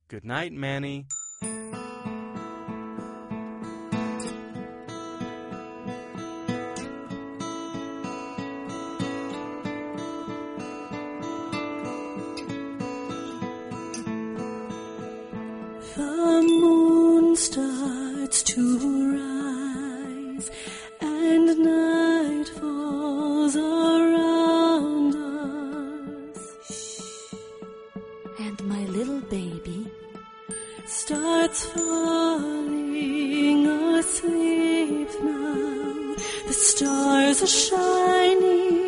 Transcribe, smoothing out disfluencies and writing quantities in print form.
Good night, Manny. The moon starts to rise, and night falls around us. And my little baby starts falling asleep now. The stars are shining